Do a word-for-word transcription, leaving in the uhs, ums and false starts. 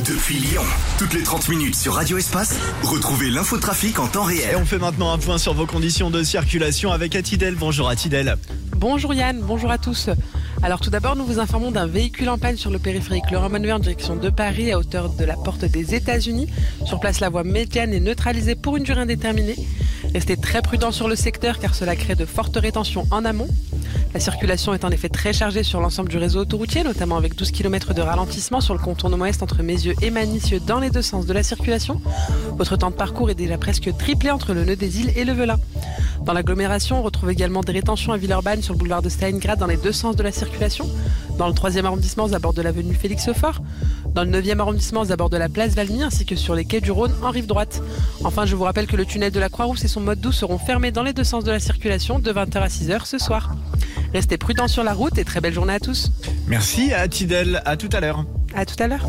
Depuis Lyon, toutes les trente minutes sur Radio Espace, retrouvez l'infotrafic en temps réel. Et on fait maintenant un point sur vos conditions de circulation avec Atidel. Bonjour Atidel. Bonjour Yann, bonjour à tous. Alors tout d'abord, nous vous informons d'un véhicule en panne sur le périphérique Laurent Monnier en direction de Paris à hauteur de la porte des États-Unis. Sur place, la voie médiane est neutralisée pour une durée indéterminée. Restez très prudents sur le secteur car cela crée de fortes rétentions en amont. La circulation est en effet très chargée sur l'ensemble du réseau autoroutier, notamment avec douze kilomètres de ralentissement sur le contournement est entre Mézieux et Manicieux dans les deux sens de la circulation. Votre temps de parcours est déjà presque triplé entre le nœud des îles et le Velin. Dans l'agglomération, on retrouve également des rétentions à Villeurbanne sur le boulevard de Stalingrad dans les deux sens de la circulation. Dans le troisième arrondissement, aux abords de l'avenue Félix-Faure. Dans le neuvième arrondissement, aux abords de la place Valmy, ainsi que sur les quais du Rhône en rive droite. Enfin, je vous rappelle que le tunnel de la Croix-Rousse et son mode doux seront fermés dans les deux sens de la circulation de vingt heures à six heures ce soir. Restez prudents sur la route et très belle journée à tous. Merci Atidel, à tout à l'heure. À tout à l'heure.